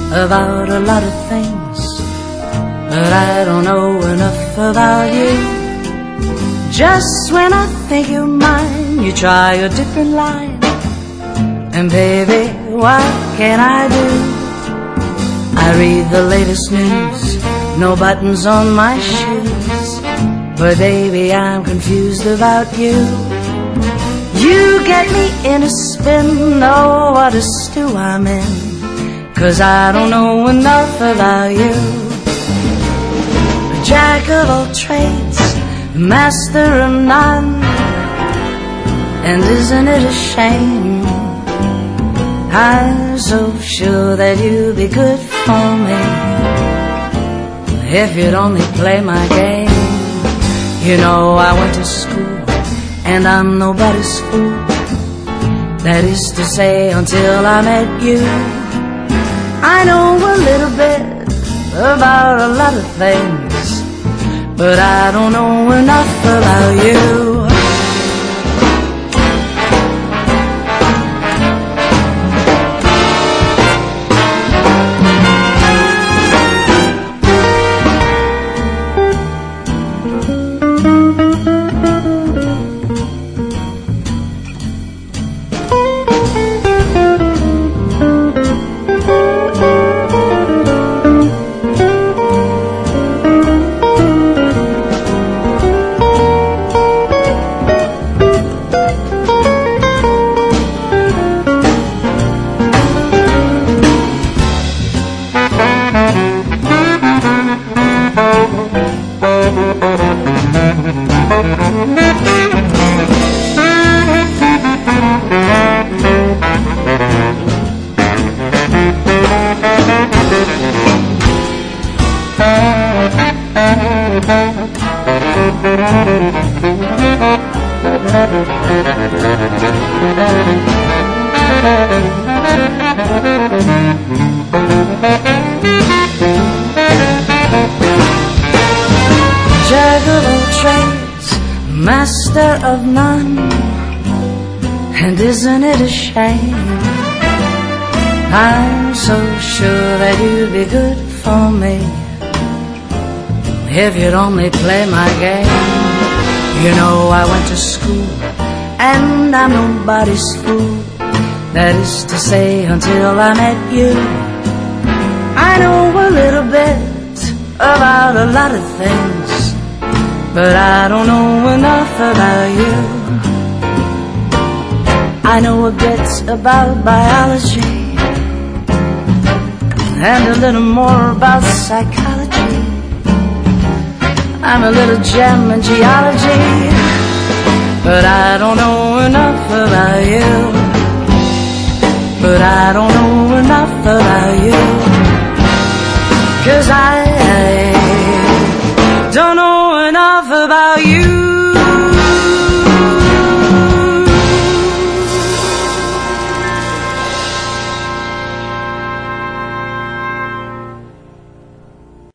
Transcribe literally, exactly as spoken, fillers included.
about a lot of things, but I don't know enough about you. Just when I think you're mine, you try a different line. And baby, what can I do? I read the latest news, no buttons on my shoes, but baby, I'm confused about you. You get me in a spin, oh, what a stew I'm in, 'cause I don't know enough about you. A jack of all trades, master of none, and isn't it a shame? I'm so sure that you'd be good for me if you'd only play my game. You know I went to school, and I'm nobody's fool. That is to say, until I met you. I know a little bit about a lot of things, but I don't know enough about you. Jack of all trades, master of none, and isn't it a shame? I'm so sure that you'd be good for me if you'd only play my game. You know I went to school, and I'm nobody's fool. That is to say, until I met you. I know a little bit about a lot of things, but I don't know enough about you. I know a bit about biology, and a little more about psychology. I'm a little gem in geology, but I don't know enough about you. But I don't know enough about you, 'cause I don't know enough about you.